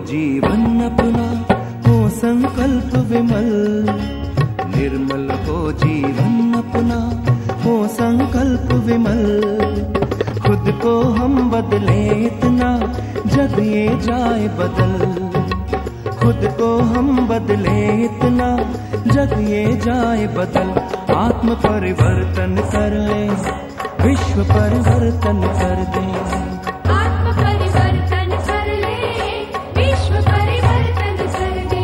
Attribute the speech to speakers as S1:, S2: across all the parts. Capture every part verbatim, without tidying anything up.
S1: जीवन अपना हो संकल्प विमल, निर्मल हो जीवन अपना हो संकल्प विमल। खुद को हम बदले इतना जग ये जाए बदल, खुद को हम बदले इतना जग ये जाए बदल। आत्म परिवर्तन कर ले, विश्व परिवर्तन कर दे।
S2: आत्म परिवर्तन कर ले, विश्व परिवर्तन कर दे।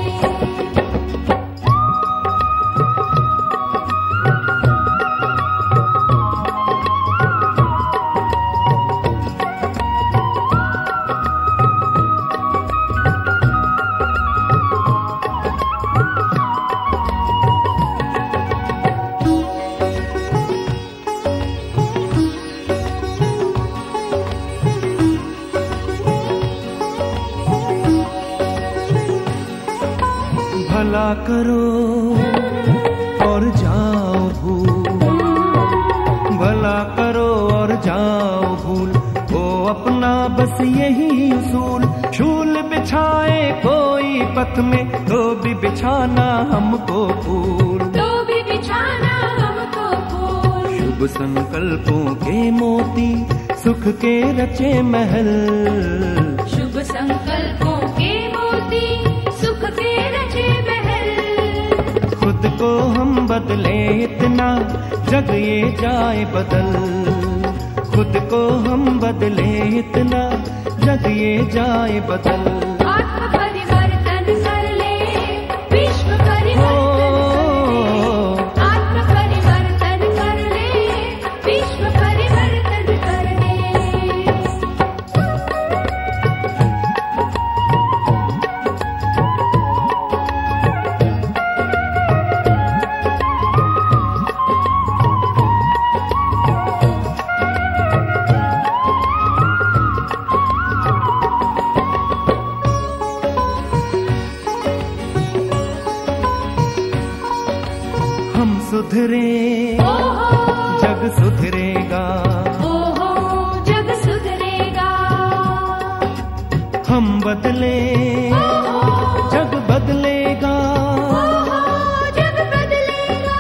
S1: भला करो और जाओ भूल, भला करो और जाओ भूल, वो अपना बस यही उसूल। शूल बिछाए कोई पथ में तो भी बिछाना हमको फूल,
S2: तो भी बिछाना हमको फूल।
S1: शुभ संकल्पों के मोती सुख के रचे महल,
S2: शुभ संकल्पों के मोती सुख के रचे महल।
S1: खुद को हम बदले इतना जग ये जाए बदल, खुद को हम बदले इतना जग ये जाए बदल।
S2: आत्म परिवर्तन कर ले, विश्व परिवर्तन कर ले। आत्म परिवर्तन कर ले, विश्व परिवर्तन कर ले।
S1: हम सुधरे जग सुधरेगा,
S2: ओहो जग सुधरेगा।
S1: हम बदले जग बदलेगा,
S2: जग बदलेगा।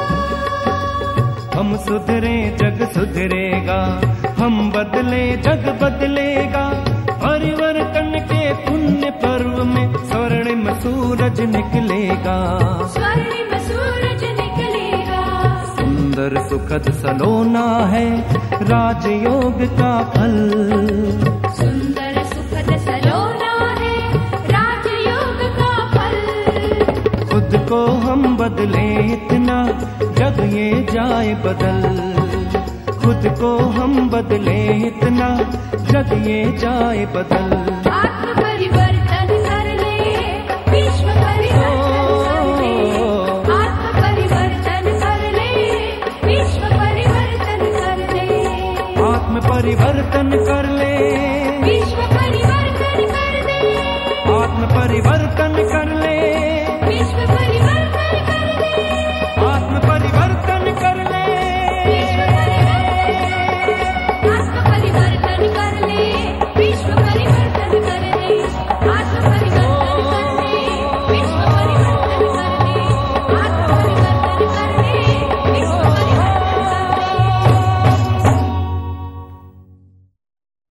S1: हम सुधरे जग सुधरेगा, हम बदले जग बदलेगा। परिवर्तन के पुण्य पर्व में स्वर्णिम सूरज निकलेगा,
S2: स्वर्णिम सूरज निकलेगा।
S1: सुंदर सुखद सलोना है राजयोग का फल,
S2: सुंदर सुखद सलोना है राजयोग का फल।
S1: खुद को हम बदले इतना जग ये जाए बदल, खुद को हम बदले इतना जग ये जाए बदल।
S2: आत्म परिवर्तन कर ले, विश्व परिवर्तन कर ले। आत्म परिवर्तन कर ले, विश्व परिवर्तन कर ले।
S1: आत्म परिवर्तन कर ले,
S2: विश्व परिवर्तन कर ले।
S1: आत्म परिवर्तन कर ले।